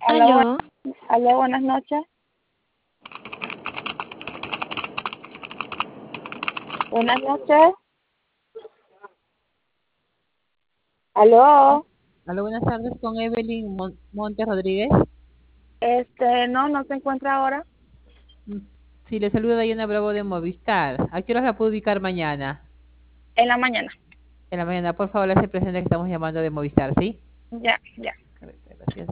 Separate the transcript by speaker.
Speaker 1: Aló,
Speaker 2: Aló,
Speaker 1: aló, buenas noches. Buenas noches. Aló.
Speaker 3: Hola, buenas tardes con Evelyn Montes Rodríguez.
Speaker 1: No, no se encuentra ahora.
Speaker 3: Mm, Sí, le saluda Diana Bravo de Movistar. ¿A qué hora la puedo ubicar mañana?
Speaker 1: En la mañana.
Speaker 3: En la mañana, por favor, le hace presente que estamos llamando de Movistar, ¿sí?
Speaker 1: Ya, ya.
Speaker 3: Correcto, gracias.